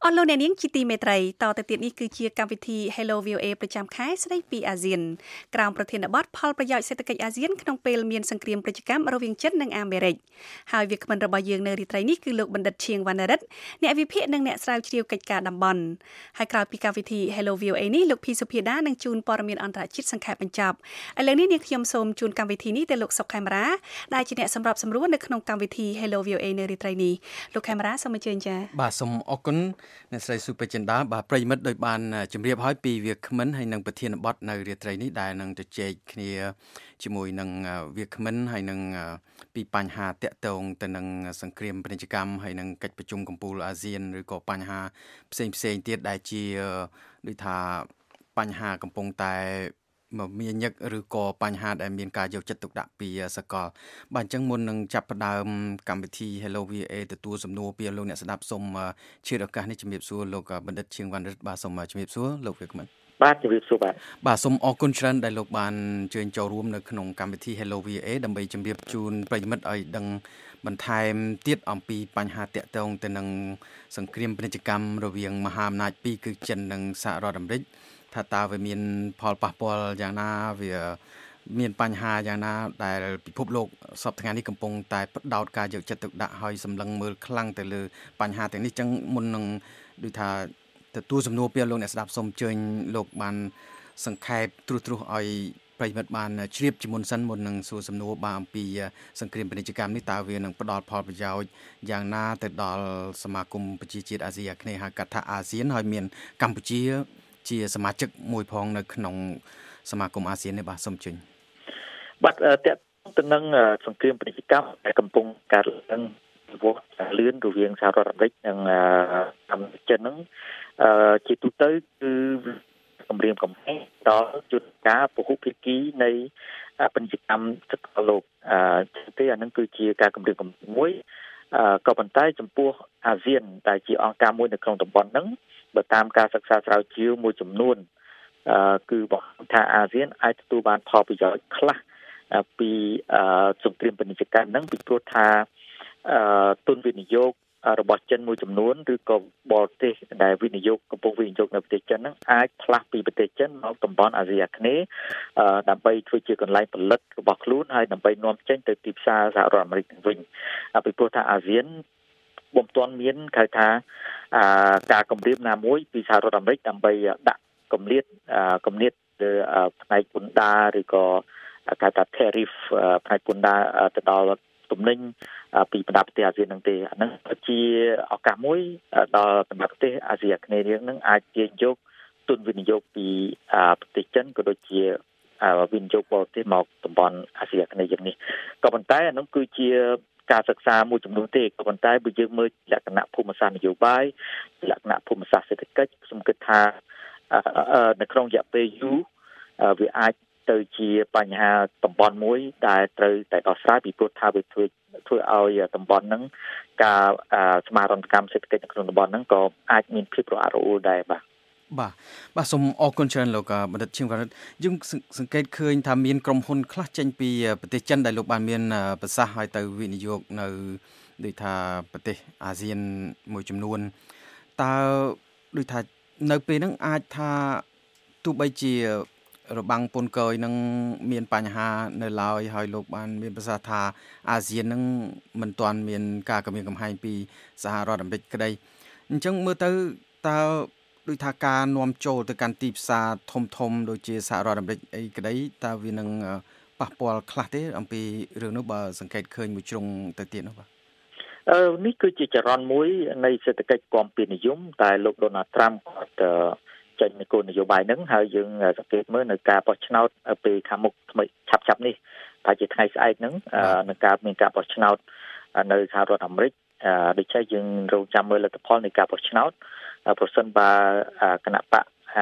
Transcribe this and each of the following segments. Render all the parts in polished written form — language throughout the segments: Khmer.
អស់លោកអ្នកនាងជាទីមេត្រីតទៅទៀតនេះគឺជាកម្មវិធី Hello VOA ប្រចាំខែស្ដីពីអាស៊ានក្រោមប្រធានបទផលប្រយោជន៍សេដ្ឋកិច្ចអាស៊ានក្នុងពេលមានសង្គ្រាមប្រតិកម្មរវាងចិននិងអាមេរិកហើយវាគ្មិនរបស់យើងនៅរាត្រីនេះគឺលោកបណ្ឌិតឈៀងវណ្ណរិទ្ធអ្នកវិភាគនិងអ្នកស្រាវជ្រាវកិច្ចការតំបន់ហើយក្រោយពីកម្មវិធី Hello VOA នេះលោកភីសុភាដានឹងជូនព័ត៌មានអន្តរជាតិសង្ខេបបញ្ចប់ឥឡូវនេះនាងខ្ញុំសូមជូនកម្មវិធីនេះទៅលោកសុកខេមរាដែលជាអ្នកសម្របសម្រួលនៅក្នុងកម្មវិធី Hello VOA នៅរាត្រីនេះលោកខេមរាសូមអញ្ជើញចា៎បាទសូមអរគុណអ្នកស្រីសុពេចិន្តាបាទប្រិយមិត្តដោយបានជម្រាបឲ្យពីវាគ្មិនហើយនឹងប្រធានបទនៅរាត្រីនេះដែលនឹងទៅជែកគ្នាជាមួយនឹងវាគ្មិនហើយនឹងពីបញ្ហាតាក់ទងទៅនឹងសង្គ្រាមពាណិជ្ជកម្មហើយនឹងកិច្ចប្រជុំកំពូលអាស៊ានឬក៏បញ្ហាផ្សេងទៀតដែលជាដូចថាបញ្ហាកំពុងតែមានញឹកឬក៏បញ្ហាដែលមានការយកចិត្តទុកដាក់ពីសកលបាទអញ្ចឹងមុននឹងចាប់ផ្ដើមកម្មវិធី Hello VA ទទួលសំណួរពីលោកអ្នកស្ដាប់សូមជឿឱកាសនេះជំរាបសួរលោកបណ្ឌិតឈៀងវណ្ណរិទ្ធបាទសូមជំរាបសួរលោកវាគ្មិនបាទជំរាបសួរបាទសូមអរគុណច្រើនដែលលោកបានអញ្ជើញចូលរួមនៅក្នុងកម្មវិធី Hello VA ដើម្បីជម្រាបជូនប្រិយមិត្តឲ្យដឹងបន្ថែមទៀតអំពីបញ្ហាតាក់ទងទៅនឹងសង្គ្រាមពាណិជ្ជកម្មរវាងមហាអំណាចពីរគឺចិននិងសហរដ្ឋអាមេរិកថាតើវាមានផលប៉ះពាល់យ៉ាងណាវាមានបញ្ហាយ៉ាងណាដែលពិភពលោកសពថ្ងៃនេះកំពុងតែផ្ដោតការយកចិត្តទុកដាក់ឲ្យសម្លឹងមើលខ្លាំងទៅលើបញ្ហាទាំងនេះចឹងមុននឹងដូចថាទទួលសំណួរពីលោកអ្នកស្ដាប់សូមអញ្ជើញលោកបានសង្ខេបត្រួសឲ្យប្រិយមិត្តបានជ្រាបជាមុនសិនមុននឹងសួរសំណួរបានអំពីសង្គ្រាមពាណិជ្ជកម្មនេះតើវានឹងផ្ដល់ផលប្រយោជន៍យ៉ាងណាទៅដល់សមាគមប្រជាជាតិអាស៊ីអាគ្នេយ៍ហៅកាត់ថាអាស៊ានហើយមានកម្ពុជាជាសមាជិកមួយផងនៅក្នុងសមាគមអាស៊ាននេះបាទសូមជឿបាទតើទៅនឹងសង្គ្រាមពាណិជ្ជកម្មដែលកំពុងកើតឡើងវោលឿនរវាងសហរដ្ឋអាមេរិកនិងអាមេរិកចិនហ្នឹងជាទូទៅគឺគម្រាមកំហែងដល់យន្តការពហុភាគីនៃពាណិជ្ជកម្មសកលលោកទេអានឹងគឺជាការគម្រាមកំហែងមួយក៏ប៉ុន្តែចំពោះអាស៊ានដែលជាអង្គការមួយនៅក្នុងតំបន់ហ្នឹងបើតាមការសិក្សាស្រាវជ្រាវមួយចំនួនគឺបង្ហាញថាអាស៊ានអាចទទួលបានផលប្រយោជន៍ខ្លះពីសង្គ្រាមពាណិជ្ជកម្មហ្នឹងពីព្រោះថាទុនវិនិយោគរបស់ចិនមួយចំនួនឬក៏បរទេសដែលកំពុងវិនិយោគនៅប្រទេសចិនហ្នឹងអាចផ្លាស់ពីប្រទេសចិនមកតំបន់អាស៊ីអាគ្នេយ៍ដើម្បីធ្វើជាកន្លែងផលិតរបស់ខ្លួនហើយដើម្បីនាំចេញទៅទីផ្សារសហរដ្ឋអាមេរិកវិញពីព្រោះថាអាស៊ានបំទាន់មានគេថាការគម្រាមណាមួយពីសហរដ្ឋអាមេរិកដើម្បីដាក់គម្លាតលើផ្នែកពន្ធដារឬក៏គេថា tariff ផ្នែកពន្ធដារទៅដល់ទំនិញពីបណ្ដាប្រទេសអាស៊ានហ្នឹងទេអាហ្នឹងជាឱកាសមួយដល់បណ្ដាប្រទេសអាស៊ីអាគ្នេយ៍ហ្នឹងអាចទាញយកទុនវិនិយោគពីប្រទេសចិនក៏ដូចជាវិនិយោគបរទេសមកតំបន់អាស៊ីអាគ្នេយ៍យ៉ាងនេះក៏ប៉ុន្តែអានោះគឺជាការសិក្សាមួយចំនួនទេក៏ប៉ុន្តែបើយើងមើលលក្ខណៈភូមិសាស្ត្រនយោបាយលក្ខណៈភូមិសាស្ត្រសេដ្ឋកិច្ចខ្ញុំគិតថានៅក្នុងរយៈពេលយូរវាអាចទៅជាបញ្ហាតំបន់មួយដែលត្រូវតែដោះស្រាយពីព្រោះថាវាធ្វើឲ្យតំបន់ហ្នឹងការស្មារតីកម្មសេដ្ឋកិច្ចនៅក្នុងតំបន់ហ្នឹងក៏អាចមានភាពរអាក់រអួលដែរបាទសូមអរគុណច្រើនលោកបណ្ឌិតឈៀងវណ្ណរិទ្ធយើងសង្កេតឃើញថាមានក្រុមហ៊ុនខ្លះចេញពីប្រទេសចិនដែលលោកបានមានប្រសាសន៍ឲ្យទៅវិនិយោគនៅដូចថាប្រទេសអាស៊ានមួយចំនួនតើដូចថានៅពេលហ្នឹងអាចថាទោះបីជារបាំងពន្ធគយនឹងមានបញ្ហានៅឡើយហើយលោកបានមានប្រសាសន៍ថាអាស៊ាននឹងមិនទាន់មានការគម្រាមកំហែងពីសហរដ្ឋអាមេរិកក្តីអញ្ចឹងមើលទៅតើដូចថាការនាំចូលទៅកាន់ទីផ្សារធំដូចជាសហរដ្ឋអាមេរិកអីក្តីតើវានឹងប៉ះពាល់ខ្លះទេអំពីរឿងនោះបើសង្កេតឃើញមួយជ្រុងទៅទៀតនោះបាទនេះគឺជាចរន្តមួយនៃសេដ្ឋកិច្ចគាំពារនិយមតែលោកដូណាល់ត្រាំគាត់ចេញគោលនយោបាយហ្នឹងហើយយើងសង្កេតមើលនៅការបោះឆ្នោតពេលខាងមុខថ្មីឆាប់នេះប្រហែលជាថ្ងៃស្អែកហ្នឹងនឹងមានការបោះឆ្នោតនៅសហរដ្ឋអាមេរិកដូច្នេះយើងរងចាំមើលលទ្ធផលនៃការបោះឆ្នោតប្រសិនបើគណៈបក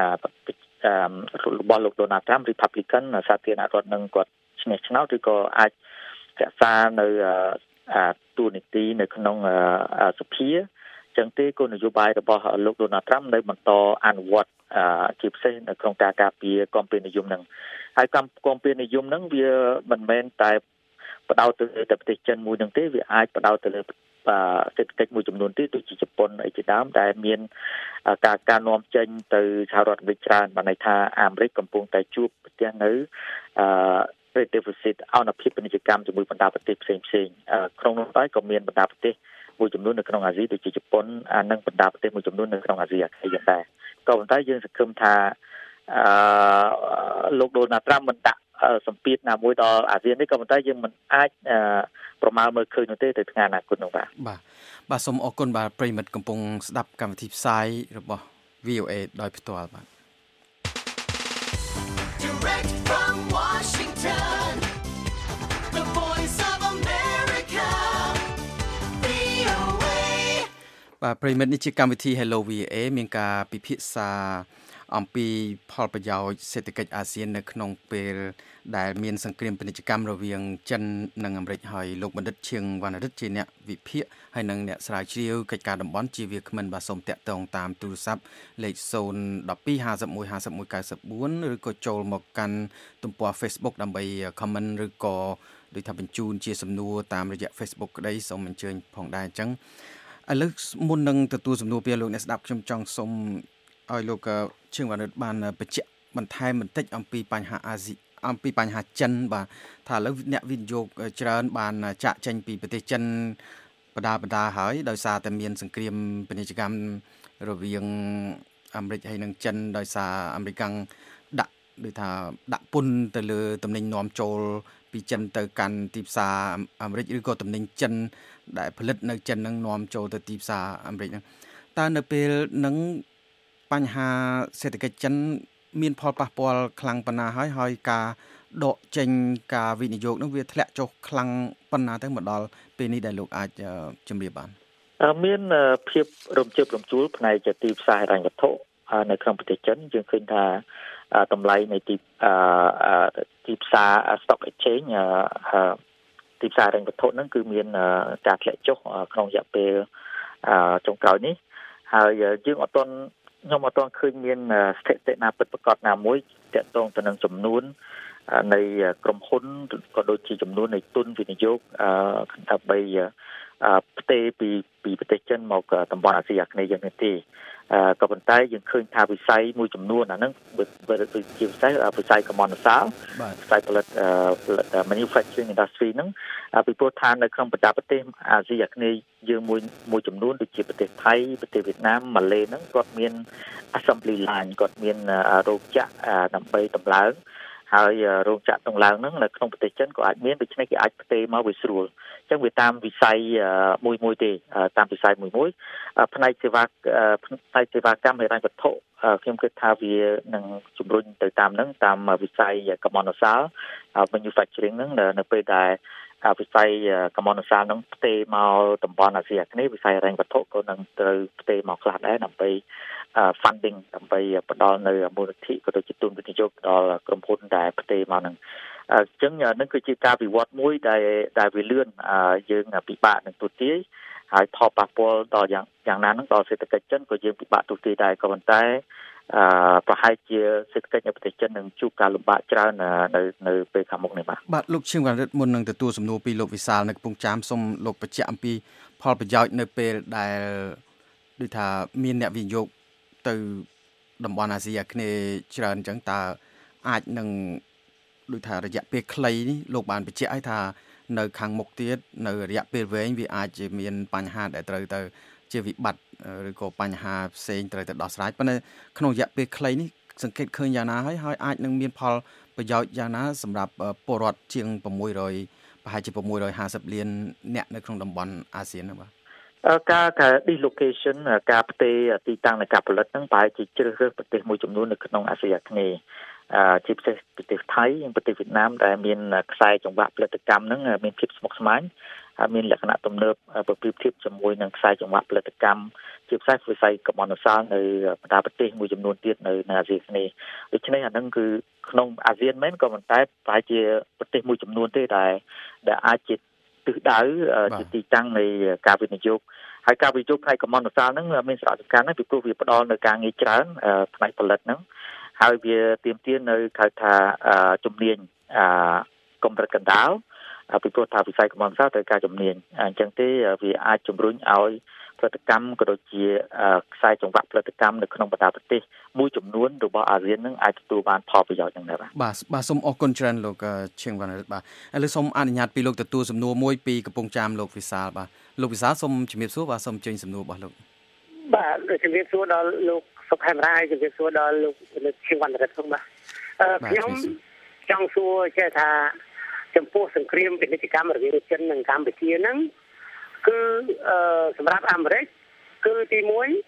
របស់លោក Donald Trump Republican សាធារណរដ្ឋនឹងគាត់ឈ្នះឆ្នោតឬក៏អាចរក្សានៅតួនាទីនៅក្នុងសភាចឹងទេគោលនយោបាយរបស់លោក Donald Trump នៅបន្តអនុវត្តជាពិសេសនៅក្នុងការការពារគាំពារនិយមហ្នឹងហើយគាំពារនិយមហ្នឹងវាមិនមែនតែបដោតទៅលើតែប្រទេសចិនមួយនឹងទេវាអាចបដោតទៅលើសេដ្ឋកិច្ចមួយចំនួនទៀតដូចជាជប៉ុនអីជាដើមដែលមានការនាំចេញទៅសហរដ្ឋអាមេរិកច្រើនបានន័យថាអាមេរិកកំពុងតែជួបប្រទះនៅtrade deficit អនុភាពពាណិជ្ជកម្មជាមួយបណ្ដាប្រទេសផ្សេងៗក្នុងនោះដែរក៏មានបណ្ដាប្រទេសមួយចំនួននៅក្នុងអាស៊ីដូចជាជប៉ុននិងបណ្ដាប្រទេសមួយចំនួននៅក្នុងអាស៊ីអាគ្នេយ៍យ៉ាងដែរក៏ប៉ុន្តែយើងសង្ឃឹមថាលោកដូណាល់ត្រាំមិនដាក់សម្ពាធណាមួយដល់អាស៊ាននេះក៏ប៉ុន្តែយើងមិនអាចប្រមាលមើលឃើញនោះទេទៅថ្ងៃអនាគតនោះបាទសូមអរគុណបាទប្រិមិត្តកំពុងស្ដាប់កម្មវិធីផ្សាយរបស់ VOA ដោយផ្ទាល់បាទ Direct from Washington The Voice of America VOA បាទប្រិមិត្តនេះជាកម្មវិធី Hello VOA មានការពិភាក្សាអំពីផលប្រយោជន៍សេដ្ឋកិច្ចអាស៊ាននៅក្នុងពេលដែលមានសង្គ្រាមពាណិជ្ជកម្មរវាងចិននិងអាមេរិកហើយលោកបណ្ឌិតឈៀងវណ្ណរិទ្ធជាអ្នកវិភាគហើយនិងអ្នកស្រាវជ្រាវកិច្ចការតំបន់ជាវាគ្មិនបាទសូមតាក់ទងតាមទូរស័ព្ទលេខ012515194ឬក៏ចូលមកកាន់ទំព័រ Facebook ដើម្បី comment ឬក៏ដូចថាបញ្ជូនជាសំណួរតាមរយៈ Facebook ក្តីសូមអញ្ជើញផងដែរអញ្ចឹងឥឡូវមុននឹងទទួលសំណួរពីលោកអ្នកស្ដាប់ខ្ញុំចង់សូមឲ្យលោកឈៀងវណ្ណរិទ្ធបានបញ្ជាក់បន្ថែមបន្តិចអំពីបញ្ហាអាស៊ីអំពីបញ្ហាចិនបាទថាឥឡូវអ្នកវិនិយោគច្រើនបានចាក់ចេញពីប្រទេសចិនបដាហើយដោយសារតែមានសង្គ្រាមពាណិជ្ជកម្មរវាងអាមេរិកហើយនិងចិនដោយសារអាមេរិកដាក់ពន្ធទៅលើទំនិញនាំចូលពីចិនទៅកាន់ទីផ្សារអាមេរិកឬក៏ទំនិញចិនដែលផលិតនៅចិននឹងនាំចូលទៅទីផ្សារអាមេរិកហ្នឹងតើនៅពេលហ្នឹងបញ្ហាសេដ្ឋកិច្ចចិនមានផលប៉ះពាល់ខ្លាំងប៉ុណ្ណាហើយការដកចេញការវិនិយោគនោះវាធ្លាក់ចុះខ្លាំងប៉ុណ្ណាទៅមកដល់ពេលនេះដែលលោកអាចជម្រាបបានមានភាពរំជើបរំជួលផ្នែកទីផ្សារហិរញ្ញវត្ថុនៅក្នុងប្រទេសចិនយើងឃើញថាតម្លៃនៃទីផ្សារ stock exchange ទីផ្សារហិរញ្ញវត្ថុហ្នឹងគឺមានការធ្លាក់ចុះក្នុងរយៈពេលចុងក្រោយនេះហើយយើងខ្ញុំអត់ទាន់ឃើញមានស្ថិតិណាពិតប្រាកដណាមួយទាក់ទងទៅនឹងចំនួននៃក្រុមហ៊ុនក៏ដូចជាចំនួននៃទុនវិនិយោគដើម្បីផ្ទេរពីប្រទេសចិនមកតំបន់អាស៊ីអាគ្នេយ៍យ៉ាងនេះទេក៏ប៉ុន្តែយើងឃើញថាវិស័យមួយចំនួនអាហ្នឹងជាវិស័យកម្មន្តសាលវិស័យផលិត manufacturing industry ហ្នឹងពីព្រោះថានៅក្នុងបណ្ដាប្រទេសអាស៊ីអាគ្នេយ៍យើងមួយចំនួនដូចជាប្រទេសថៃប្រទេសវៀតណាមម៉ាឡេហ្នឹងគាត់មាន assembly line គាត់មានរោងចក្រដើម្បីតម្លើងហើយរោងចក្រតម្លើងហ្នឹងនៅក្នុងប្រទេសចិនក៏អាចមានដូច្នេះគេអាចផ្ទេរមកវាស្រួលអញ្ចឹងវាតាមវិស័យមួយទេតាមវិស័យមួយផ្នែកសេវាកម្មហិរញ្ញវត្ថុខ្ញុំគិតថាវានឹងជំរុញទៅតាមហ្នឹងតាមវិស័យកម្មន្តសាល manufacturing ហ្នឹងនៅពេលដែលវិស័យកម្មន្តសាលហ្នឹងផ្ទេរមកតំបន់អាស៊ីអាគ្នេយ៍វិស័យហិរញ្ញវត្ថុក៏នឹងត្រូវផ្ទេរមកខ្លះដែរដើម្បីfunding ដើម្បីផ្ដល់នៅមូលនិធិក៏ដូចជាទុនវិនិយោគដល់ក្រុមហ៊ុនដែលផ្ទេរមកហ្នឹងអញ្ចឹងនឹងគឺជាការវិវត្តមួយដែលវាលឿនយើងពិបាកនឹងទូទាយហើយផលប៉ះពាល់ដល់យ៉ាងណាហ្នឹងដល់សេដ្ឋកិច្ចចិនក៏យើងពិបាកទូទាយដែរក៏ប៉ុន្តែប្រហែលជាសេដ្ឋកិច្ចនៅប្រទេសចិននឹងជួបការលំបាកច្រើននៅពេលខាងមុខនេះបាទលោកឈៀងវណ្ណរិទ្ធមុននឹងទទួលសំណួរពីលោកវិសាលនៅកំពង់ចាមសូមលោកបញ្ជាក់អំពីផលប្រយោជន៍នៅពេលដែលដូចថាមានអ្នកវិនិយោគទៅតំបន់អាស៊ីអាគ្នេយ៍ច្រើនអញ្ចឹងតើអាចនឹងដូចថារយៈពេលខ្លីនេះលោកបានបញ្ជាក់ឲ្យថានៅខាងមុខទៀតនៅរយៈពេលវែងវាអាចជាមានបញ្ហាដែលត្រូវទៅជាវិបត្តិឬក៏បញ្ហាផ្សេងត្រូវទៅដោះស្រាយប៉ុន្តែក្នុងរយៈពេលខ្លីនេះសង្កេតឃើញយ៉ាងណាហើយអាចនឹងមានផលប្រយោជន៍យ៉ាងណាសម្រាប់ពលរដ្ឋជាង600ប្រហែលជា650លានអ្នកនៅក្នុងតំបន់អាស៊ានហ្នឹងបាទការ dislocation ការផ្ទេរទីតាំងនៃការផលិតហ្នឹងប្រហែលជាជ្រើសរើសប្រទេសមួយចំនួននៅក្នុងអាស៊ីអាគ្នេយ៍ជាពិសេសប្រទេសថៃនិងប្រទេសវៀតណាមដែលមានខ្សែចង្វាក់ផលិតកម្មហ្នឹងមានភាពស្មុគស្មាញហើយមានលក្ខណៈទំនើបបើប្រៀបធៀបជាមួយនឹងខ្សែចង្វាក់ផលិតកម្មជាពិសេសវិស័យកម្មន្តសាលនៅបណ្ដាប្រទេសមួយចំនួនទៀតនៅអាស៊ីអាគ្នេយ៍ដូច្នេះអាហ្នឹងគឺក្នុងអាស៊ានមែនក៏ប៉ុន្តែប្រហែលជាប្រទេសមួយចំនួនទេដែលអាចជាទិសដៅជាទីតាំងនៃការវិនិយោគហើយការវិនិយោគផ្នែកកម្មន្តសាលហ្នឹងមានសារៈសំខាន់ណាស់ពីព្រោះវាផ្ដល់នូវការងារច្រើនផ្នែកផលិតហ្នឹងហើយវាទាមទារនៅហៅថាជំនាញកម្រិតកណ្ដាលពីព្រោះថាវិស័យកំណត់សាស្ត្រត្រូវការជំនាញអញ្ចឹងទេវាអាចជំរុញឲ្យផលិតកម្មក៏ដូចជាខ្សែចង្វាក់ផលិតកម្មនៅក្នុងបណ្ដាប្រទេសមួយចំនួនរបស់អាស៊ាននឹងអាចទទួលបានផលប្រយោជន៍ហ្នឹងដែរបាទសូមអរគុណច្រើនលោកឈៀងវណ្ណរិទ្ធបាទឥឡូវសូមអនុញ្ញាតពីលោកទទួលសំណួរមួយពីកំពង់ចាមលោកវិសាលបាទលោកវិសាលសូមជំរាបសួរបាទសូមជើញសំណួររបស់លោកបាទជំរាបសួរដល់លោកសុខហេមរាជំរាបសួរដល់លោកឈៀងវណ្ណរិទ្ធផងបាទខ្ញុំចង់សួរចេះថាចំពោះសង្គ្រាមពាណិជ្ជកម្មរវាងចិននិងកម្ពុជាហ្នឹងគឺសម្រាប់អាមេរិកគឺទី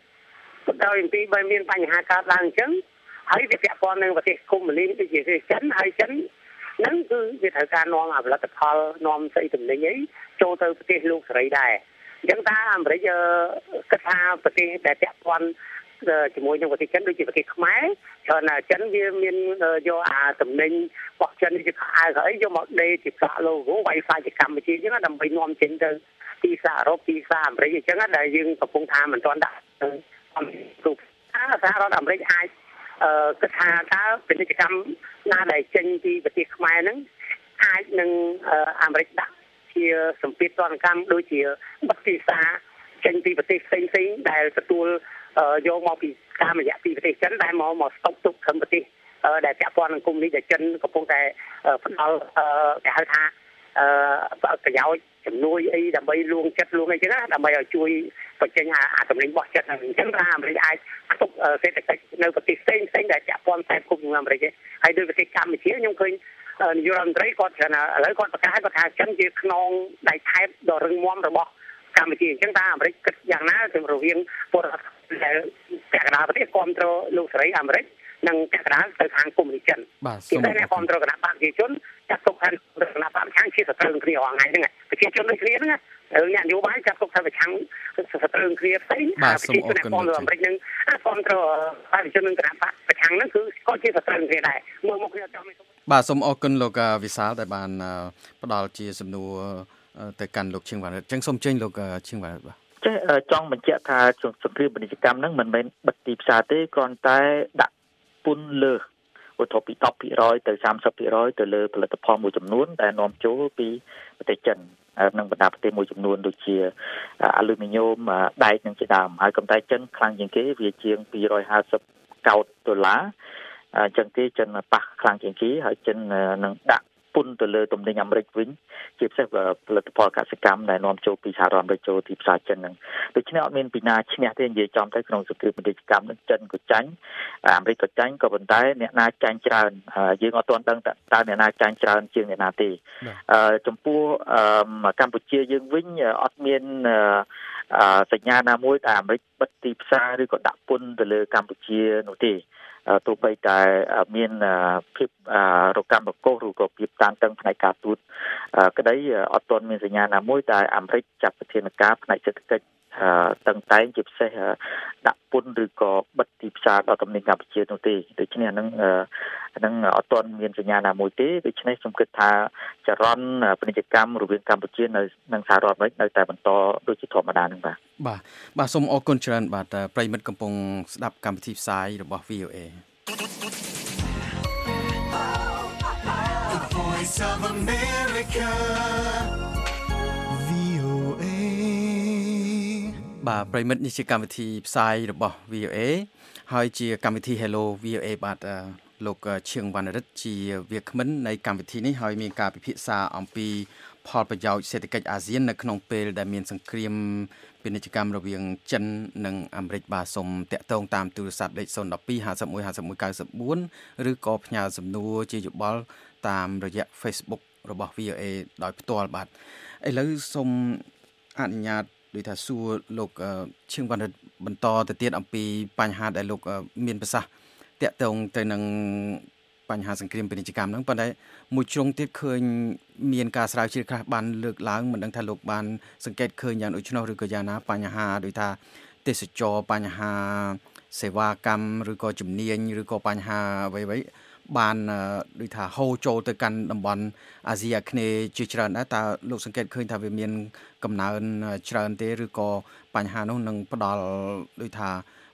1ដោយអំពីបើមានបញ្ហាកើតឡើងអញ្ចឹងហើយវាពាក់ព័ន្ធនឹងប្រទេសកុម្មុយនីសដូចជាប្រទេសចិនហើយចិនហ្នឹងគឺវាត្រូវការនាំផលិតផលនាំស្អីទំនិញអីចូលទៅប្រទេសលោកសេរីដែរអញ្ចឹងតើអាមេរិកគិតថាប្រទេសដែលពាក់ព័ន្ធជាមួយនឹងប្រទេសចិនដូចជាប្រទេសខ្មែរច្រើនណាស់ចិនវាមានយកអាទំនិញរបស់ចិនជាខោអីយកមកដេរជាប្រាក់ logo Wi-Fi ជាកម្ពុជាអញ្ចឹងដើម្បីនាំចេញទៅទីផ្សារអឺរ៉ុបទីផ្សារអាមេរិកអញ្ចឹងដែលយើងកំពុងថាមិនទាន់ដាក់ទូថាសហរដ្ឋអាមេរិកអាចគិតថាតើពាណិជ្ជកម្មណាដែលចេញពីប្រទេសខ្មែរហ្នឹងអាចនឹងអាមេរិកដាក់ជាសម្ពាធទណ្ឌកម្មដូចជាបិទទីផ្សារចេញពីប្រទេសផ្សេងៗដែលទទួលយកមកពីតាមរយៈពីប្រទេសចិនដែលមកស្តុកទុកត្រឹមប្រទេសដែលពាក់ព័ន្ធនឹងកុម្មុយនីសដែលចិនកំពុងតែផ្ដល់គេហៅថាប្រយោជន៍ជំនួយអីដើម្បីលួងចិត្តលួងអីចឹងណាដើម្បីឲ្យជួយបញ្ចេញអាទំនិញរបស់ចិនហ្នឹងអញ្ចឹងថាអាមេរិកអាចផ្ទុកសេដ្ឋកិច្ចនៅប្រទេសផ្សេងដែលពាក់ព័ន្ធតែគុំនឹងអាមេរិកឯងហើយដោយប្រទេសកម្ពុជាខ្ញុំឃើញនាយករដ្ឋមន្ត្រីគាត់ថាឥឡូវគាត់ប្រកាសគាត់ថាចិនជាខ្នងដៃថែបដ៏រឹងមាំរបស់កម្ពុជាអញ្ចឹងថាអាមេរិកគិតយ៉ាងណាទៅរវាងពលរដ្ឋដែលពាក់កណ្ដាលប្រទេសគ្រប់គ្រងលោកសេរីអាមេរិកនិងពាក់កណ្ដាលទៅខាងកុម្មុយនីសចិនពីតែអ្នកគ្រប់គ្រងគណៈបកប្រជាជនចាត់ទុកថាគណៈបកប្រឆាំងជាសត្រូវគ្នារាល់ថ្ងៃហ្នឹងប្រជាជនដូចគ្នាហ្នឹងអ្នកនយោបាយចាត់ទុកថាប្រឆាំងសត្រូវគ្នាផ្សេងប្រជាជនអ្នកគ្រប់គ្រងអាមេរិកនឹងគ្រប់គ្រងប្រជាជននឹងគណៈបកប្រឆាំងហ្នឹងគឺក៏ជាសត្រូវគ្នាដែរមើលមកគ្នាចាំបាទសូមអរគុណលោកវិសាលដែលបានផ្ដល់ជាសំណួរទៅកាន់លោកឈៀងវណ្ណរិទ្ធអញ្ចឹងសូមជើញលោកឈៀងវណ្ណរិទ្ធបាទចេះចង់បញ្ជាក់ថាសង្គ្រាមពាណិជ្ជកម្មហ្នឹងមិនមែនបិទទីផ្សារទេគ្រាន់តែដាក់ពន្ធលើសវត្ថុពី 10% ទៅ 30% ទៅលើផលិតផលមួយចំនួនដែលនាំចូលពីប្រទេសចិននិងបណ្ដាប្រទេសមួយចំនួនដូចជាអាលូមីញ៉ូមដែកនិងជាដើមហើយកំតែចិនខ្លាំងជាងគេវាជាង$250 កោដុល្លារអញ្ចឹងទេចិនប៉ះខ្លាំងជាងគេហើយចិននឹងដាក់ពន្ធទៅលើទំនិញអាមេរិកវិញជាពិសេសផលិតផលកសិកម្មដែលនាំចូលពីសហរដ្ឋអាមេរិកចូលទីផ្សារចិនហ្នឹងដូច្នេះអត់មានពីណាឈ្នះទេនិយាយចំទៅក្នុងសង្គ្រាមពាណិជ្ជកម្មហ្នឹងចិនក៏ចាញ់អាមេរិកក៏ចាញ់ក៏ប៉ុន្តែអ្នកណាចាញ់ច្រើនយើងអត់ទាន់ដឹងតើអ្នកណាចាញ់ច្រើនជាងអ្នកណាទេចំពោះកម្ពុជាយើងវិញអត់មានសញ្ញាណាមួយដែលអាមេរិកបិទទីផ្សារឬក៏ដាក់ពន្ធទៅលើកម្ពុជានោះទេទោះបីតែមានភាពរកម្មរកុសឬក៏ភាពតានតឹងផ្នែកការទូតក្តីអត់ទាន់មានសញ្ញាណាមួយដែលអាមេរិកចាត់វិធានការផ្នែកសេដ្ឋកិច្ចតឹងតែងជាពិសេសដាក់ពន្ធឬក៏បិទទីផ្សារដល់ទំនិញកម្ពុជានោះទេដូច្នេះហ្នឹងអត់ទាន់មានសញ្ញាណាមួយទេដូច្នេះខ្ញុំគិតថាចរន្តពាណិជ្ជកម្មរវាងកម្ពុជានិងសហរដ្ឋអាមេរិកនៅតែបន្តដូចជាធម្មតាហ្នឹងបាទសូមអរគុណច្រើនបាទប្រិមិត្តកំពុងស្ដាប់កម្មវិធីផ្សាយរបស់ VOA The Voice of America VOA បាទប្រិមិត្តនេះជាកម្មវិធីផ្សាយរបស់ VOA ហើយជាកម្មវិធី Hello VOA បាទលោកឈៀងវណ្ណរិទ្ធជាវាគ្មិននៃកម្មវិធីនេះហើយមានការពិភាក្សាអំពីផលប្រយោជន៍សេដ្ឋកិច្ចអាស៊ាននៅក្នុងពេលដែលមានសង្គ្រាមពាណិជ្ជកម្មរវាងចិននិងអាមេរិកបាទសូមតាក់ទងតាមទូរស័ព្ទលេខ012 51 51 94ឬក៏ផ្ញើសំណួរជាយោបល់តាមរយៈ Facebook របស់ VOA ដោយផ្ទាល់បាទឥឡូវសូមអនុញ្ញាតដូចថាសួរលោកឈៀងវណ្ណរិទ្ធបន្តទៅទៀតអំពីបញ្ហាដែលលោកមានប្រសាសន៍តាក់ទងទៅនឹងបញ្ហាសង្គ្រាមពាណិជ្ជកម្មហ្នឹងប៉ុន្តែមួយជ្រុងទៀតឃើញមានការស្រាវជ្រាវខ្លះបានលើកឡើងមិនដឹងថាលោកបានសង្កេតឃើញយ៉ាងដូច្នោះឬក៏យ៉ាងណាបញ្ហាដូចថាទេសចរបញ្ហាសេវាកម្មឬក៏ជំនាញឬក៏បញ្ហាអ្វីៗបានដូចថាហូរចូលទៅកាន់តំបន់អាស៊ីអាគ្នេយ៍ជាច្រើនដែរតើលោកសង្កេតឃើញថាវាមានកំណើនច្រើនទេឬក៏បញ្ហានោះនឹងផ្ដល់ដូចថា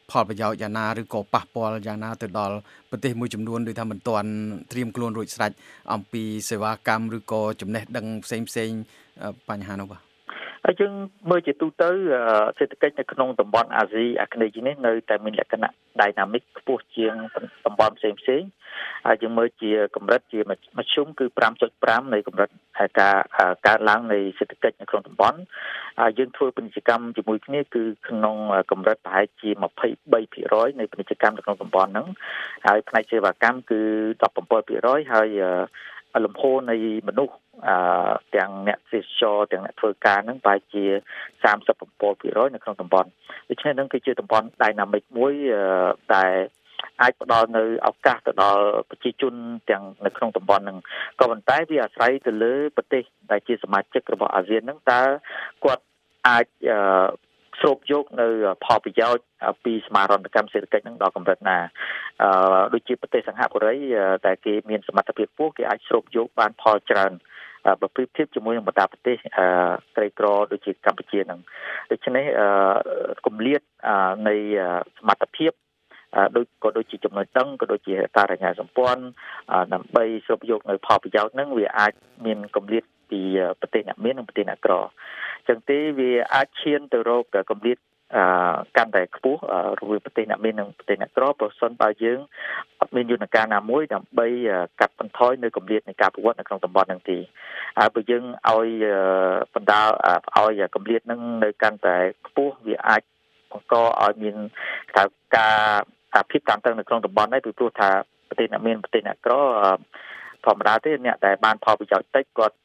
ផលប្រយោជន៍យ៉ាងណាឬក៏ប៉ះពាល់យ៉ាងណាទៅដល់ប្រទេសមួយចំនួនដោយថាមិនទាន់ត្រៀមខ្លួនរួចស្រេចអំពីសេវាកម្មឬក៏ចំណេះដឹងផ្សេងបញ្ហានោះបាទហើយយើងមើលជាទូទៅសេដ្ឋកិច្ចនៅក្នុងតំបន់អាស៊ីអាគ្នេយ៍នេះនៅតែមានលក្ខណៈ dynamic ខ្ពស់ជាងតំបន់ផ្សេងហើយយើងមើលជាកម្រិតជាមធ្យមគឺ 5.5 នៃកម្រិតការកើនឡើងនៃសេដ្ឋកិច្ចនៅក្នុងតំបន់យើងធ្វើពាណិជ្ជកម្មជាមួយគ្នាគឺក្នុងកម្រិតប្រហែលជា 23% នៃពាណិជ្ជកម្មនៅក្នុងតំបន់ហ្នឹងហើយផ្នែកសេវាកម្មគឺ 17% ហើយលំហូរនៃមនុស្សទាំងអ្នកទេសចរទាំងអ្នកធ្វើការហ្នឹងប្រហែលជា 37% នៅក្នុងតំបន់ដូច្នេះហ្នឹងគឺជាតំបន់ dynamic មួយដែលអាចផ្ដល់នៅឱកាសទៅដល់ប្រជាជនទាំងនៅក្នុងតំបន់ហ្នឹងក៏ប៉ុន្តែវាអាស្រ័យទៅលើប្រទេសដែលជាសមាជិករបស់អាស៊ានហ្នឹងតើគាត់អាចស្រូបយកនៅផលប្រយោជន៍ពីសមាហរណកម្មសេដ្ឋកិច្ចហ្នឹងដល់កម្រិតណាដូចជាប្រទេសសិង្ហបុរីតែគេមានសមត្ថភាពខ្ពស់គេអាចស្រូបយកបានផលច្រើនបើប្រៀបធៀបជាមួយនឹងបណ្ដាប្រទេសក្រីក្រដូចជាកម្ពុជាហ្នឹងដូច្នេះគម្លាតនៃសមត្ថភាពដូចជាចំណុចដឹងក៏ដូចជាការរញ្ញាសម្ព័ន្ធដើម្បីស្រូបយកនៅផលប្រយោជន៍ហ្នឹងវាអាចមានគម្លាតពីប្រទេសអ្នកមាននិងប្រទេសអ្នកក្រអញ្ចឹងទេវាអាចឈានទៅរកគម្លាតកាន់តែខ្ពស់រវាងប្រទេសអ្នកមាននិងប្រទេសអ្នកក្រប្រសិនបើយើងអត់មានយន្តការណាមួយដើម្បីកាត់បន្ថយនៅគម្លាតនៃការប្រវត្តិនៅក្នុងតំបន់ហ្នឹងទេហើយបើយើងឲ្យបណ្ដាលឲ្យគម្លាតហ្នឹងនៅកាន់តែខ្ពស់វាអាចបង្កឲ្យមានការភាពតានតឹងនៅក្នុងតំបន់នេះពីព្រោះថាប្រទេសអ្នកមានប្រទេសអ្នកក្រធម្មតាទេអ្នកដែលបានផលប្រយោជន៍តិចគាត់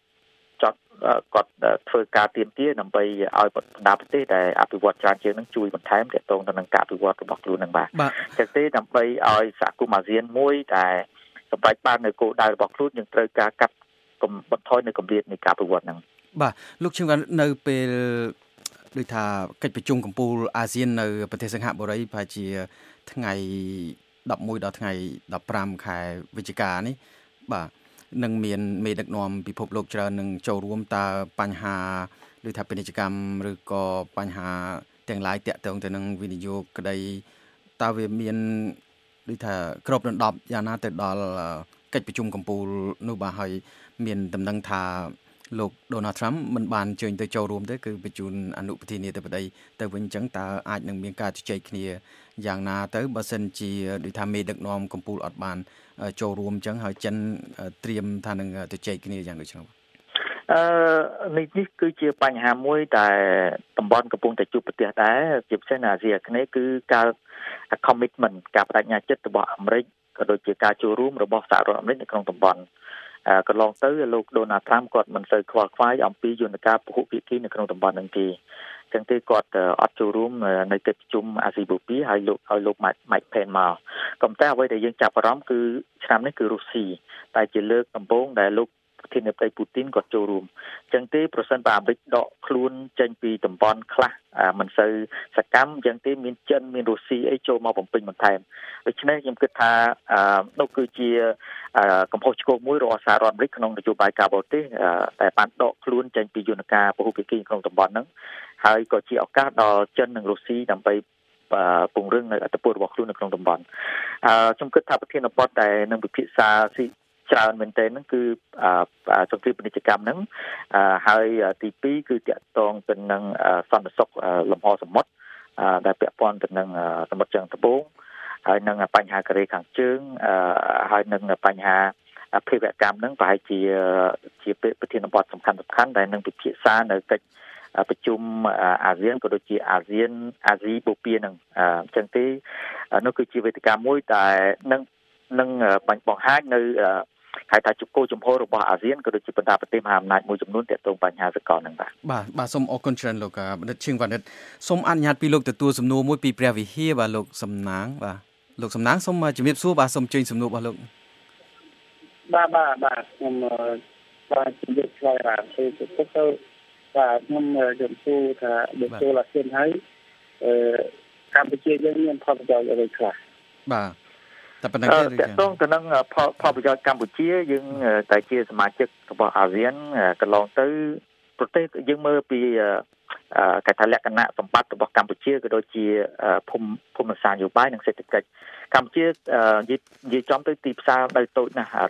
ធ្វើការទៀមទាដើម្បីឲ្យបណ្ដាប្រទេសដែលអភិវឌ្ឍច្រើនជាងនឹងជួយបន្ថែមទាក់ទងទៅនឹងការអភិវឌ្ឍរបស់ខ្លួននឹងបាទចឹងទេដើម្បីឲ្យសហគមន៍អាស៊ានមួយដែលសម្រេចបាននៅគោលដៅរបស់ខ្លួនយើងត្រូវការកាត់បន្ថយនៅកម្រិតនៃការអភិវឌ្ឍហ្នឹងបាទលោកឈឹងនៅពេលដូចថាកិច្ចប្រជុំកំពូលអាស៊ាននៅប្រទេសសិង្ហបុរីប្រហែលជាថ្ងៃ11ដល់ថ្ងៃ15ខែវិច្ឆិកានេះបាទនឹងមានមេដឹកនាំពិភពលោកច្រើននឹងចូលរួមតើបញ្ហាដូចថាពាណិជ្ជកម្មឬក៏បញ្ហាទាំងឡាយតាក់ទងទៅនឹងវិនិយោគក្តីតើវាមានដូចថាក្របដណ្ដប់យ៉ាងណាទៅដល់កិច្ចប្រជុំកំពូលនោះបាទហើយមានដំណឹងថាលោក Donald Trump មិនបានអញ្ជើញទៅចូលរួមទេគឺបញ្ជូនអនុប្រធានាធិបតីទៅវិញអញ្ចឹងតើអាចនឹងមានការជជែកគ្នាយ៉ាងណាទៅបើសិនជាដូចថាមេដឹកនាំកំពូលអត់បានចូលរួមអញ្ចឹងហើយចិនត្រៀមថានឹងជជែកគ្នាយ៉ាងដូចនោះនេះគឺជាបញ្ហាមួយដែលតំបន់កំពុងតែជួបប្រទះដែរជាពិសេសនៅអាស៊ីអាគ្នេយ៍គឺការ commitment ការបដិញ្ញាចិត្តរបស់អាមេរិកក៏ដូចជាការចូលរួមរបស់សហរដ្ឋអាមេរិកនៅក្នុងតំបន់កន្លងទៅលោក Donald Trump គាត់មិនសូវខ្វល់ខ្វាយអំពីយន្តការពហុភាគីនៅក្នុងតំបន់ហ្នឹងទេចឹងទេគាត់អត់ចូលរួមនៅកិច្ចប្រជុំអាស៊ីបូព៌ាហើយលោក Mike Pence មកក៏តែអ្វីដែលយើងចាប់អារម្មណ៍គឺឆ្នាំនេះគឺរុស្ស៊ីតែជាលើកដំបូងដែលលោកប្រធានាធិបតីពូទីនគាត់ចូលរួមអញ្ចឹងទេប្រសិនបើអាមេរិកដកខ្លួនចេញពីតំបន់ខ្លះមិនសូវសកម្មអញ្ចឹងទេមានចិនមានរុស្ស៊ីអីចូលមកបំពេញបន្ថែមដូច្នេះខ្ញុំគិតថានោះគឺជាកំហុសឆ្គងមួយរបស់សហរដ្ឋអាមេរិកក្នុងនយោបាយការបរទេសតែបានដកខ្លួនចេញពីយន្តការពហុភាគីក្នុងតំបន់ហ្នឹងហើយក៏ជាឱកាសដល់ចិននិងរុស្ស៊ីដើម្បីពង្រឹងនៅអធិបតេយ្យរបស់ខ្លួននៅក្នុងតំបន់ខ្ញុំគិតថាប្រធានបទដែលនឹងពិភាក្សាច្រើនមែនទែនហ្នឹងគឺសង្គ្រាមពាណិជ្ជកម្មហ្នឹងហើយទី2គឺតាក់ទងទៅនឹងសន្តិសុខលំហសមុទ្រដែលពាក់ព័ន្ធទៅនឹងសមុទ្រចិនត្បូងហើយនឹងបញ្ហាកូរ៉េខាងជើងហើយនឹងបញ្ហាភេរវកម្មហ្នឹងប្រហែលជាប្រធានបទសំខាន់ដែលនឹងពិភាក្សានៅកិច្ចប្រជុំអាស៊ានក៏ដូចជាអាស៊ីបូព៌ាហ្នឹងអញ្ចឹងទេនោះគឺជាវេទិកាមួយដែលនឹងបង្ហាញនៅហៅថាជគោចំហរបស់អាស៊ានក៏ដូចជាបណ្ដាប្រទេសមហាអំណាចមួយចំនួនទាក់ទងបញ្ហាសកលហ្នឹងបាទសូមអរគុណច្រើនលោកបណ្ឌិតឈឹងវណ្ណិតសូមអនុញ្ញាតពីលោកទទួលសំណួរមួយពីព្រះវិហារបាទលោកសំណាងបាទលោកសំណាងសូមជំរាបសួរបាទសូមជើញសំណួររបស់លោកបាទខ្ញុំបាទជំរាបឆ្លើយបានទៅបាទខ្ញុំជម្រាបថាលោកចូលអាស៊ានហើយកម្ពុជាយើងមានផលប្រយោជន៍អ្វីខ្លះបាទតែប៉ុណ្្នឹងទេតើតើទៅនឹងផលប្រយោជន៍កម្ពុជាយើងតែជាសមាជិករបស់អាស៊ានកន្លងទៅប្រទេសយើងមើលពីកថាលក្ខណៈសម្បត្តិរបស់កម្ពុជាក៏ដូចជាភូមិសាស្ត្រនយោបាយនិងសេដ្ឋកិច្ចកម្ពុជានិយាយចំទៅទីផ្សារនៅតូចណាស់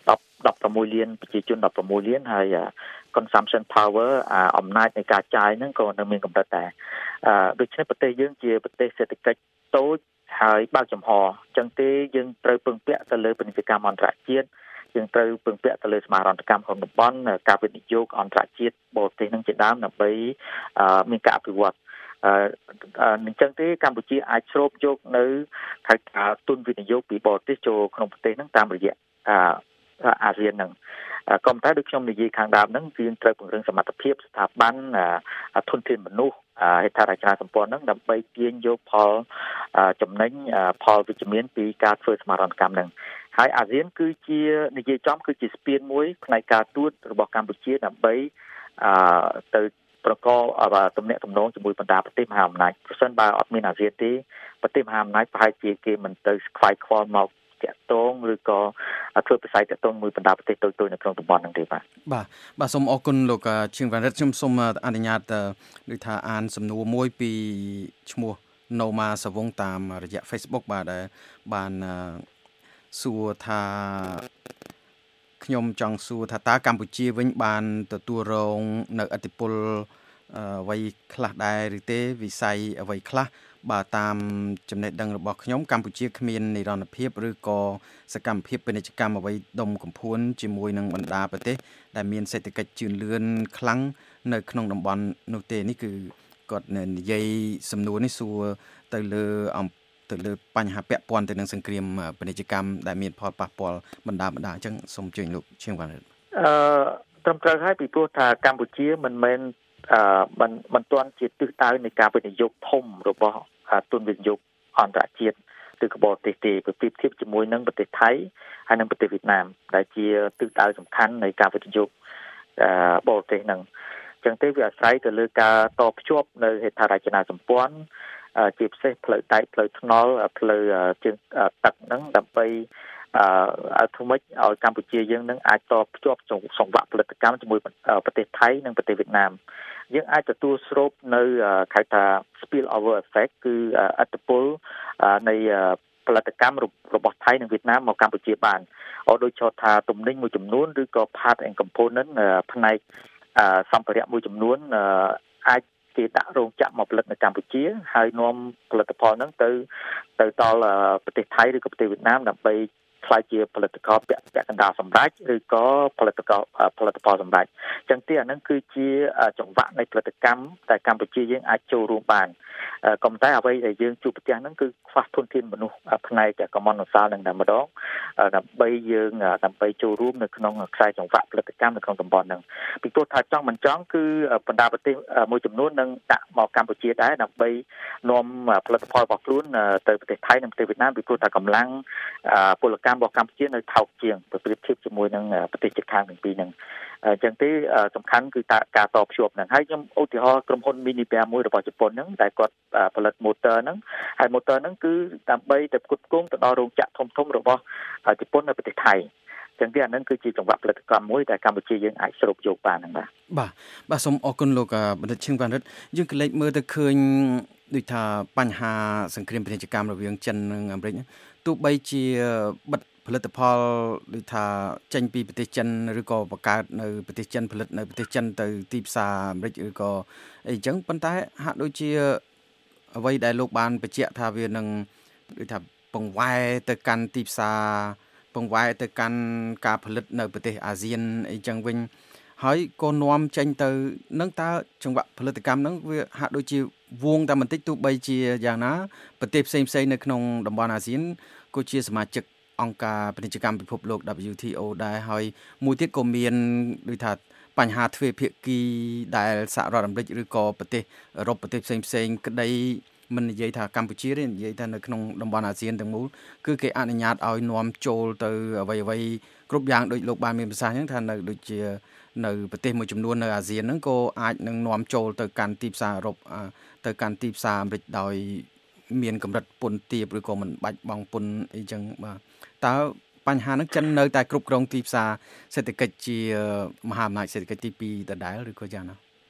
16លានប្រជាជន16លានហើយ consumption power អំណាចនៃការចាយហ្នឹងក៏នៅមានកម្រិតដែរដូច្នេះប្រទេសយើងជាប្រទេសសេដ្ឋកិច្ចតូចហើយបើកចំហអញ្ចឹងទេយើងត្រូវពឹងពាក់ទៅលើពាណិជ្ជកម្មអន្តរជាតិយើងត្រូវពឹងពាក់ទៅលើសមាហរណកម្មក្នុងតំបន់ការវិនិយោគអន្តរជាតិបរទេសនឹងជាដើមដើម្បីមានការអភិវឌ្ឍអញ្ចឹងទេកម្ពុជាអាចស្រូបយកនៅខែការទុនវិនិយោគពីបរទេសចូលក្នុងប្រទេសហ្នឹងតាមរយៈអាស៊ានហ្នឹងក៏តែដូចខ្ញុំនិយាយខាងដើមហ្នឹងយើងត្រូវពង្រឹងសមត្ថភាពស្ថាប័នធនធានមនុស្សហេដ្ឋារចនាសម្ព័ន្ធហ្នឹងដើម្បីទាញយកផលចំណេញផលវិជ្ជមានពីការធ្វើសមាហរណកម្មហ្នឹងហើយអាស៊ានគឺជានិយាយចំគឺជាស្ពានមួយផ្នែកការទូតរបស់កម្ពុជាដើម្បីទៅប្រកបទំនាក់ទំនងជាមួយបណ្ដាប្រទេសមហាអំណាចប្រសិនបើអត់មានអាស៊ានទេប្រទេសមហាអំណាចប្រហែលជាគេមិនទៅខ្វាយខ្វល់មកតាក់ទងឬក៏ធ្វើវិស័យតាក់ទងមួយបណ្ដាប្រទេសតូចៗនៅក្នុងតំបន់ហ្នឹងទេបាទសូមអរគុណលោកឈៀងវណ្ណរិទ្ធខ្ញុំសូមអនុញ្ញាតដូចថាអានសំណួរមួយពីឈ្មោះ Noma Savong តាមរយៈ Facebook បាទដែលបានសួរថាខ្ញុំចង់សួរថាតើកម្ពុជាវិញបានទទួលរងនៅឥទ្ធិពលអ្វីខ្លះដែរឬទេវិស័យអ្វីខ្លះបើតាមចំណេះដឹងរបស់ខ្ញុំកម្ពុជាគ្មាននិរន្តរភាពឬក៏សកម្មភាពពាណិជ្ជកម្មអ្វីដុំកំភួនជាមួយនឹងបណ្ដាប្រទេសដែលមានសេដ្ឋកិច្ចជឿនលឿនខ្លាំងនៅក្នុងតំបន់នោះទេនេះគឺគាត់និយាយសំណួរនេះសួរទៅលើបញ្ហាពាក់ព័ន្ធទៅនឹងសង្គ្រាមពាណិជ្ជកម្មដែលមានផលប៉ះពាល់បណ្ដាអញ្ចឹងសូមអញ្ជើញលោកឈៀងវណ្ណរិទ្ធត្រឹមត្រូវហើយពីព្រោះថាកម្ពុជាមិនមែនមិនទាន់ជាទិសដៅនៃការវិនិយោគធំរបស់ទុនវិនិយោគអន្តរជាតិឬក៏បរទេសទេប្រតិភិបជាមួយនឹងប្រទេសថៃហើយនិងប្រទេសវៀតណាមដែលជាទិសដៅសំខាន់នៃការវិនិយោគបរទេសហ្នឹងអញ្ចឹងទេវាអាស្រ័យទៅលើការតភ្ជាប់នៅហេដ្ឋារចនាសម្ព័ន្ធជាពិសេសផ្លូវដែកផ្លូវថ្នល់ផ្លូវជើងទឹកហ្នឹងដើម្បីធ្វើម៉េចឲ្យកម្ពុជាយើងនឹងអាចតភ្ជាប់សង្វាក់ផលិតកម្មជាមួយប្រទេសថៃនិងប្រទេសវៀតណាមយើងអាចទទួលស្រូបនៅហៅថា spill over effect គឺឥទ្ធិពលនៃផលិតកម្មរបស់ថៃនិងវៀតណាមមកកម្ពុជាបានដូចជាថាទំនិញមួយចំនួនឬក៏ part and component ផ្នែកសម្ភារៈមួយចំនួនអាចគេដាក់រោងចក្រមកផលិតនៅកម្ពុជាហើយនាំផលិតផលហ្នឹងទៅដល់ប្រទេសថៃឬក៏ប្រទេសវៀតណាមដើម្បីខ្លាយជាផលិតផលពាក់កណ្ដាលសម្រាប់ឬក៏ផលិតផលសម្រាប់អញ្ចឹងទីអាហ្នឹងគឺជាចង្វាក់នៃផលិតកម្មតែកម្ពុជាយើងអាចចូលរួមបានក៏តែអ្វីដែលយើងជួបប្រទះហ្នឹងគឺខ្វះធនធានមនុស្សផ្នែកកម្មន្តសាលនឹងតែម្ដងដើម្បីចូលរួមនៅក្នុងខ្សែចង្វាក់ផលិតកម្មនៅក្នុងតំបន់ហ្នឹងពីព្រោះថាចង់មិនចង់គឺបណ្ដាប្រទេសមួយចំនួននឹងដាក់មកកម្ពុជាដែរដើម្បីនាំផលិតផលរបស់ខ្លួនទៅប្រទេសថៃនិងប្រទេសវៀតណាមពីព្រោះថាកម្លាំងពលកម្មរបស់កម្ពុជានៅថោកជាងប្រតិភិបជាមួយនឹងប្រទេសជិតខាងទាំងពីរហ្នឹងអញ្ចឹងទេសំខាន់គឺការតភ្ជាប់ហ្នឹងហើយខ្ញុំឧទាហរណ៍ក្រុមហ៊ុន Minipia មួយរបស់ជប៉ុនហ្នឹងដែលគាត់ផលិត motor ហ្នឹងហើយ motor ហ្នឹងគឺដើម្បីទៅផ្គត់ផ្គង់ទៅដល់រោងចក្រធំៗរបស់ជប៉ុននៅប្រទេសថៃចឹងទេអានឹងគឺជាចង្វាក់ផលិតកម្មមួយដែលកម្ពុជាយើងអាចស្រូបយកបានហ្នឹងបាទសូមអរគុណលោកបណ្ឌិតឈឹងវណ្ណរិទ្ធយើងក៏លេចមើលទៅឃើញដូចថាបញ្ហាសង្គ្រាមពាណិជ្ជកម្មរវាងចិននិងអាមេរិកទោះបីជាបិទផលិតផលដូចថាចេញពីប្រទេសចិនឬក៏បង្កើតនៅប្រទេសចិនផលិតនៅប្រទេសចិនទៅទីផ្សារអាមេរិកឬក៏អីចឹងប៉ុន្តែហាក់ដូចជាអ្វីដែលលោកបានបញ្ជាក់ថាវានឹងដូចថាបង្វែរទៅកាន់ទីផ្សារបង្វែរទៅកាន់ការផលិតនៅប្រទេសអាស៊ានអីចឹងវិញហើយក៏នាំចេញទៅនឹងតើចង្វាក់ផលិតកម្មហ្នឹងវាហាក់ដូចជាវងតែបន្តិចទោះបីជាយ៉ាងណាប្រទេសផ្សេងៗនៅក្នុងតំបន់អាស៊ានក៏ជាសមាជិកអង្គការពាណិជ្ជកម្មពិភពលោក WTO ដែរហើយមួយទៀតក៏មានដូចថាបញ្ហាទ្វេភាគីដែលសហរដ្ឋអាមេរិកឬក៏ប្រទេសអឺរ៉ុបប្រទេសផ្សេងៗក្តីមិននិយាយថាកម្ពុជាទេនិយាយថានៅក្នុងតំបន់អាស៊ានទាំងមូលគឺគេអនុញ្ញាតឲ្យនាំចូលទៅអ្វីៗគ្រប់យ៉ាងដូចលោកបានមានប្រសាសន៍អញ្ចឹងថានៅដូចជានៅប្រទេសមួយចំនួននៅអាស៊ានហ្នឹងក៏អាចនឹងនាំចូលទៅកាន់ទីផ្សារអឺរ៉ុបទៅកាន់ទីផ្សារអាមេរិកដោយមានកម្រិតពន្ធទាបឬក៏មិនបាច់បង់ពន្ធអីចឹងបាទតើបញ្ហាហ្នឹងចិននៅតែគ្រប់គ្រងទីផ្សារសេដ្ឋកិច្ចជាមហាអំណាចសេដ្ឋកិច្ចទី2ដដែលឬក៏យ៉ាងណា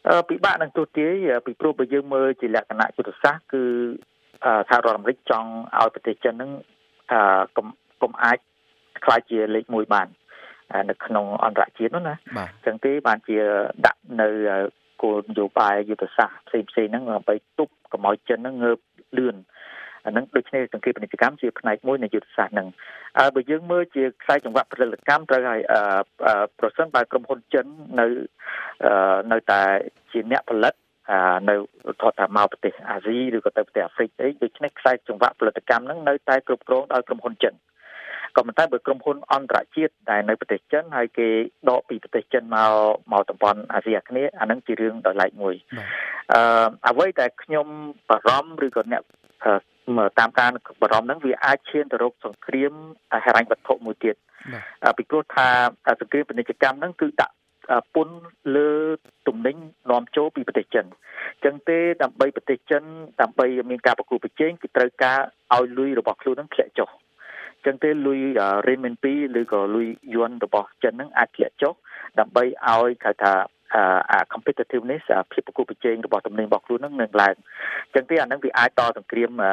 ពិបាកនឹងទូទាយពីព្រោះបើយើងមើលជាលក្ខណៈយុទ្ធសាស្ត្រគឺសហរដ្ឋអាមេរិកចង់ឲ្យប្រទេសចិនហ្នឹងកុំអាចខ្លាចជាលេខ1បាននៅក្នុងអន្តរជាតិនោះណាអញ្ចឹងទេបានជាដាក់នៅគោលនយោបាយយុទ្ធសាស្ត្រផ្សេងៗហ្នឹងដើម្បីទប់កុំឲ្យចិនហ្នឹងងើបលឿនអានឹងដូចនេះសង្គ្រាមពាណិជ្ជកម្មជាផ្នែកមួយនៃយុទ្ធសាស្ត្រហ្នឹងបើយើងមើលជាខ្សែចង្វាក់ផលិតកម្មត្រូវឲ្យប្រសិនបើក្រុមហ៊ុនចិននៅតែជាអ្នកផលិតនៅថតថាមកប្រទេសអាស៊ីឬក៏ទៅប្រទេសអាហ្វ្រិកអីដូច្នេះខ្សែចង្វាក់ផលិតកម្មហ្នឹងនៅតែគ្រប់គ្រងដោយក្រុមហ៊ុនចិនក៏ប៉ុន្តែបើក្រុមហ៊ុនអន្តរជាតិដែលនៅប្រទេសចិនហើយគេដកពីប្រទេសចិនមកតំបន់អាស៊ីអាគ្នេយ៍អាហ្នឹងជារឿងដ៏ឡែកមួយអ្វីដែលខ្ញុំបារម្ភឬក៏អ្នកតាមការបារម្ភហ្នឹងវាអាចឈានទៅរកសង្គ្រាមហិរញ្ញវត្ថុមួយទៀតពីព្រោះថាសង្គ្រាមពាណិជ្ជកម្មហ្នឹងគឺដាក់ពន្ធលើទំនិញនាំចូលពីប្រទេសចិនអញ្ចឹងទេដើម្បីប្រទេសចិនដើម្បីមានការប្រកួតប្រជែងគឺត្រូវការឲ្យលុយរបស់ខ្លួនហ្នឹងធ្លាក់ចុះអញ្ចឹងទេលុយ renminbi ឬក៏លុយយួនរបស់ចិនហ្នឹងអាចធ្លាក់ចុះដើម្បីឲ្យគេថាcompetitiveness ភាពប្រកួតប្រជែងរបស់ទំនិញរបស់ខ្លួននឹងឡើងអញ្ចឹងទេអានឹងវាអាចតសង្គ្រាម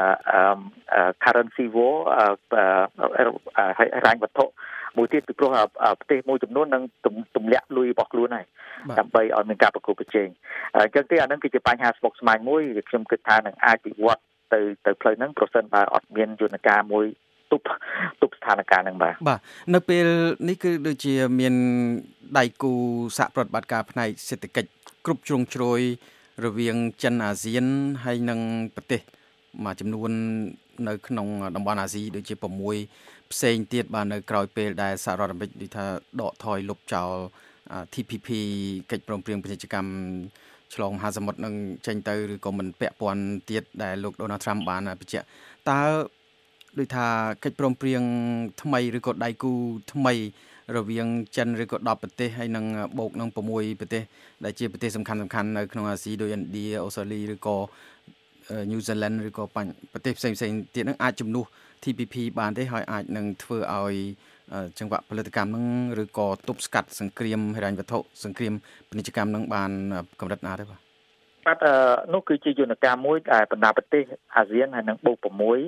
currency war ហិរញ្ញវត្ថុមួយទៀតពីព្រោះប្រទេសមួយចំនួននឹងទម្លាក់លុយរបស់ខ្លួនហើយដើម្បីឲ្យមានការប្រកួតប្រជែងអញ្ចឹងទេអានឹងគឺជាបញ្ហាស្មុគស្មាញមួយខ្ញុំគិតថានឹងអាចវិវត្តទៅផ្លូវហ្នឹងប្រសិនបើអត់មានយន្តការមួយទប់ស្ថានភាពហ្នឹងបាទនៅពេលនេះគឺដូចជាមានដៃគូសហប្រតិបត្តិការផ្នែកសេដ្ឋកិច្ចគ្រប់ជ្រុងជ្រោយរវាងចិនអាស៊ានហើយនិងប្រទេសមួយចំនួននៅក្នុងតំបន់អាស៊ីដូចជា6ផ្សេងទៀតបាទនៅក្រោយពេលដែលសហរដ្ឋអាមេរិកដូចថាដកថយលុបចោល TPP កិច្ចព្រមព្រៀងពាណិជ្ជកម្មឆ្លងមហាសមុទ្រនឹងចេញទៅឬក៏មិនពាក់ព័ន្ធទៀតដែលលោក Donald Trump បានបញ្ជាក់តើដូចថាកិច្ចព្រមព្រៀងថ្មីឬក៏ដៃគូថ្មីរវាងចិនឬក៏10ប្រទេសហើយនឹងបូកនឹង6ប្រទេសដែលជាប្រទេសសំខាន់នៅក្នុងអាស៊ីដូចឥណ្ឌាអូស្ត្រាលីឬក៏ញូហ្សេឡង់ឬក៏ប្រទេសផ្សេងទៀតនឹងអាចជំនួស TPP បានទេហើយអាចនឹងធ្វើឲ្យចង្វាក់ផលិតកម្មនឹងឬក៏ទប់ស្កាត់សង្គ្រាមហិរញ្ញវត្ថុសង្គ្រាមពាណិជ្ជកម្មនឹងបានកម្រិតណាទេបាទនោះគឺជាយន្តការមួយដែលបណ្ដាប្រទេសអាស៊ានហើយនឹងបូក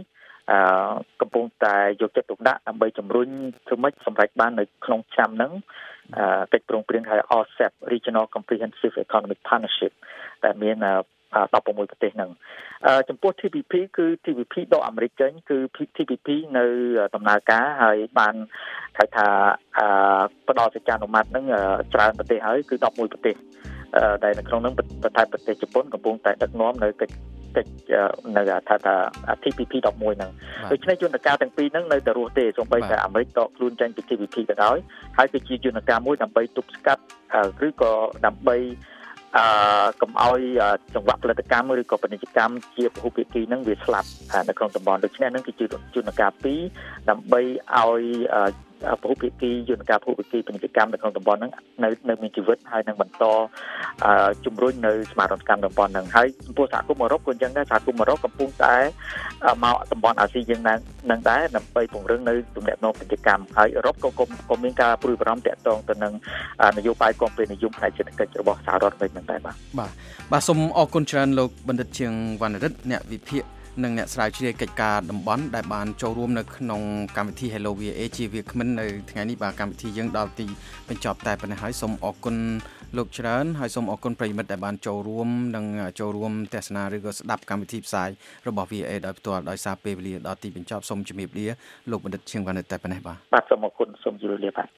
6កំពុងតែយកចិត្តទុកដាក់ដើម្បីជំរុញធ្វើម៉េចសម្រេចបាននៅក្នុងឆ្នាំហ្នឹងកិច្ចព្រមព្រៀងហៅ RCEP Regional Comprehensive Economic Partnership ដែលមាន16ប្រទេសហ្នឹងចំពោះ TPP គឺ TPP ដកអាមេរិកចេញគឺ TPP នៅដំណើរការហើយបានហៅថាផ្ដល់សេចក្ដីអនុម័តហ្នឹងច្រើនប្រទេសហើយគឺ11ប្រទេសដែលនៅក្នុងហ្នឹងប្រទេសជប៉ុនកំពុងតែដឹកនាំនៅកិច្ចនៅថា TPP 11ហ្នឹងដូច្នេះយន្តការទាំងពីរហ្នឹងនៅតែរស់ទេសូម្បីតែអាមេរិកដកខ្លួនចេញពី TPP ក៏ដោយហើយគឺជាយន្តការមួយដើម្បីទប់ស្កាត់ឬក៏ដើម្បីកុំឲ្យចង្វាក់ផលិតកម្មឬក៏ពាណិជ្ជកម្មជាពហុភាគីហ្នឹងវាស្លាប់នៅក្នុងតំបន់ដូច្នេះហ្នឹងគឺជាយន្តការ2ដើម្បីឲ្យពហុភាគីយន្តការពហុភាគីពាណិជ្ជកម្មនៅក្នុងតំបន់ហ្នឹងនៅមានជីវិតហើយនឹងបន្តជំរុញនៅសមាជិកកម្មតំបន់ហ្នឹងហើយចំពោះសហគមន៍អឺរ៉ុបក៏អញ្ចឹងដែរសហគមន៍អឺរ៉ុបកំពុងតែមកតំបន់អាស៊ីយើងនឹងដែរដើម្បីពង្រឹងនៅទំនាក់ទំនងពាណិជ្ជកម្មហើយអឺរ៉ុបក៏មានការព្រួយបារម្ភតាក់ទងទៅនឹងនយោបាយគាំទ្រនិយមផ្នែកសេដ្ឋកិច្ចរបស់សហរដ្ឋអាមេរិកហ្នឹងដែរបាទសូមអរគុណច្រើនលោកបណ្ឌិតជាងវណ្ណរិទ្ធអ្នកវិភាគនិងអ្នកស្រាវជ្រាវកិច្ចការតំបន់ដែលបានចូលរួមនៅក្នុងកម្មវិធី Hello VA ជាវាគ្មិននៅថ្ងៃនេះបាទកម្មវិធីយើងដល់ទីបញ្ចប់តែប៉ុណ្ណេះហើយសូមអរគុណលោកច្រើនហើយសូមអរគុណប្រិយមិត្តដែលបានចូលរួមនិងចូលរួមទស្សនាឬក៏ស្ដាប់កម្មវិធីផ្សាយរបស់ VA ដោយផ្ទាល់ដោយសារពេលវេលាដល់ទីបញ្ចប់សូមជម្រាបលាលោកបណ្ឌិតជាងវណ្ណរិទ្ធតែប៉ុណ្ណេះបាទសូមអរគុណសូមជម្រាបលាបាទ